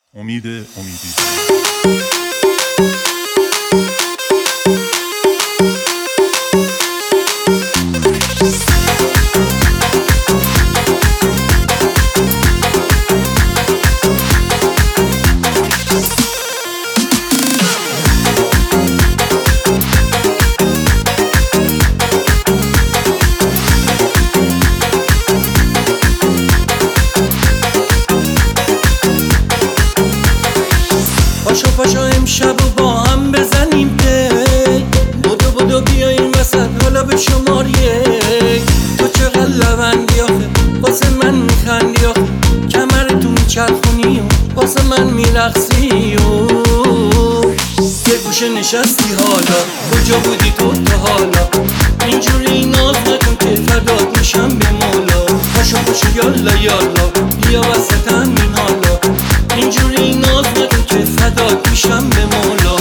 امیدی. پاشو امشب و با هم بزنیم پی، بدو بیاییم وسط حالا به شمار یک. تو چقدر لبندی آخه واسه من میخندی آخه، کمرتو میچرخونی و واسه من میرقصی و یه گوشه نشستی حالا، کجا بودی تو تا حالا؟ اینجوری ناز نکن که فدات میشم به مولا. پاشو یالا بیا وسط همین حالا، اینجوری ناز نکن که فدات میشم به مولا.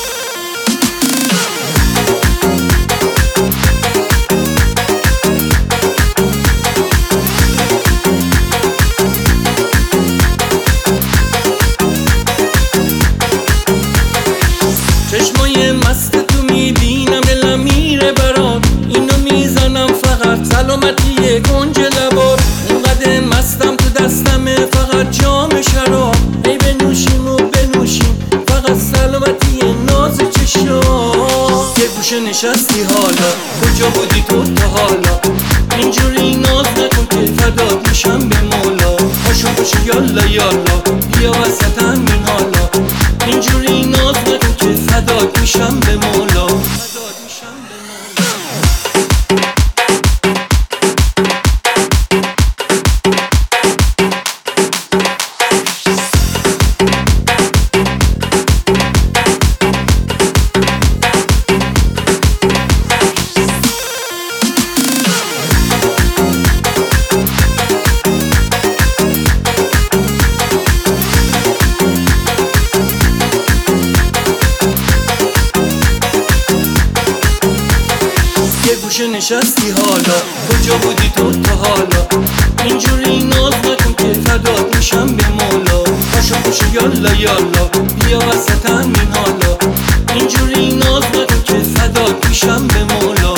چشمای مست تو میبینم دلم میره برات، اینو میزنم فقط سلامتی گنج لبات. اینقدر مستم تو دستمه فقط جام شراب، ای بنوشیم و بنوشیم فقط سلامتی ناز چشام. یه گوشه نشستی حالا، کجا بودی تو تا حالا؟ اینجوری ناز نکن که فدات میشم به مولا. پاشو یالا بیا وسط همین حالا، اینجوری ناز نکن که فدات میشم به مولا. یه گوشه نشستی حالا، کجا بودی تو تا حالا؟ اینجوری ناز نکن که فدات میشم به مولا. پاشو یالا بیا وسط همین حالا، اینجوری ناز نکن که فدات میشم به مولا.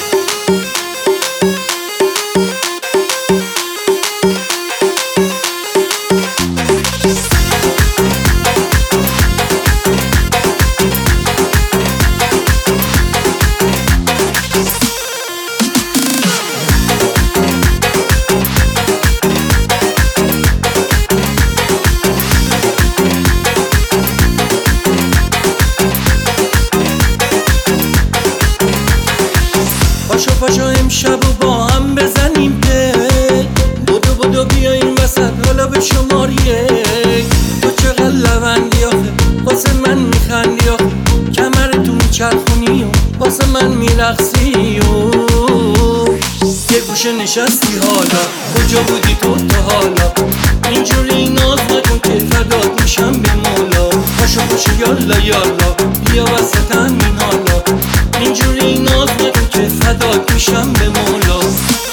پاشو امشب و با هم بزنیم پی، بدو بیاییم وسط حالا به شمار یک. تو چقدر لبندی آخه واسه من میخندی آخه، کمرتو میچرخونی و واسه من میرقصی و یه گوشه نشستی حالا، کجا بودی تو تا حالا؟ اینجوری ناز نکن که فدات میشم به مولا. پاشو یالا بیا وسط همین حالا، اینجوری ناز نکن که فدات میشم به مولا.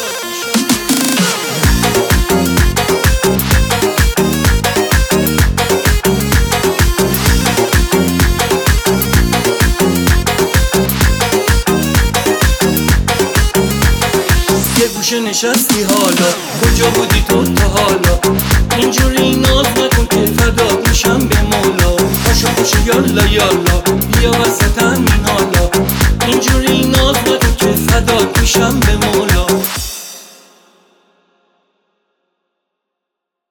یه گوشه نشستی حالا، کجا بودی تو تا حالا؟ اینجوری ناز نکن که فدات میشم به مولا. پاشو یالا بیا وسط همین حالا،